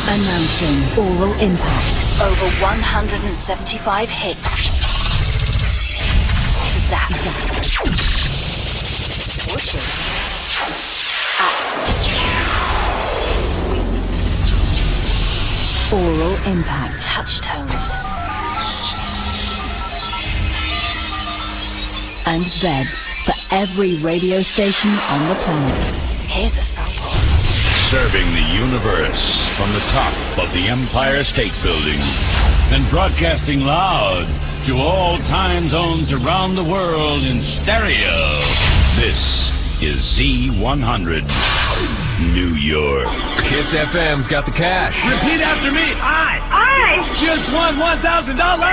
Announcing Oral Impact. Over 175 hits. Zap. Swooshing. Access. Sweep. Oral Impact. Touchtones. And beds for every radio station on the planet. Here's a sample. Serving the universe from the top of the Empire State Building and broadcasting loud to all time zones around the world in stereo. This is Z100, New York. Kiss FM's got the cash. Repeat after me. I just won $1,000.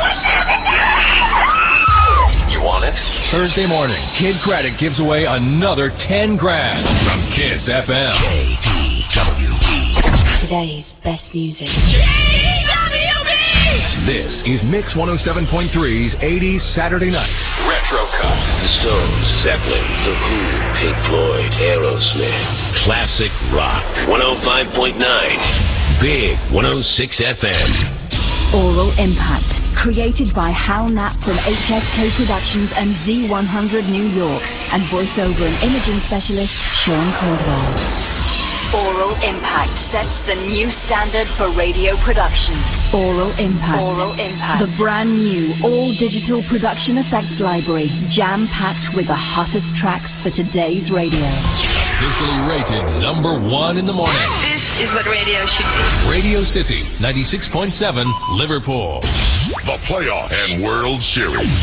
You want it? Thursday morning, Kid Credit gives away another 10 grand from Kiss FM. KDWB. Today's best music. KDWB! This is Mix 107.3's 80s Saturday Night Retro Cut. The Stones, Zeppelin, The Who, Pink Floyd, Aerosmith. Classic rock. 105.9. Big 106 FM. Oral Impact. Created by Hal Knapp from HSK Productions and Z100 New York. And voiceover and imaging specialist Sean Caldwell. Oral Impact sets the new standard for radio production. Oral Impact. Oral Impact. The brand new all-digital production effects library, jam-packed with the hottest tracks for today's radio. Officially rated #1 in the morning. This is what radio should be. Radio City, 96.7, Liverpool. The Playoff and World Series.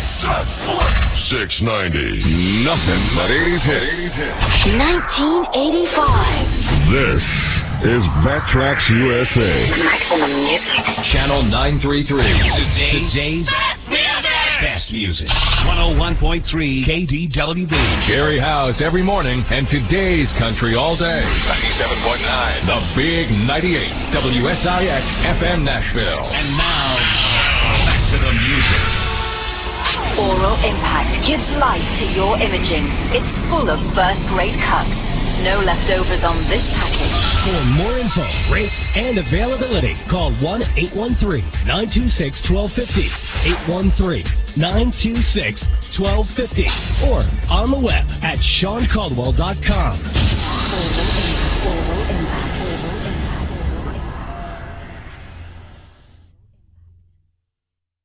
690. Nothing but 80s hits. 1985. This is Backtracks USA. Maximum music. Channel 933. Today's best music. 101.3 KDWB. Jerry House every morning and today's country all day. 97.9. The Big 98. WSIX FM Nashville. And now, back to the music. Oral Impact gives life to your imaging. It's full of first-rate cuts. No leftovers on this package. For more info, rates, and availability, call 1-813-926-1250, 813-926-1250, or on the web at SeanCaldwell.com.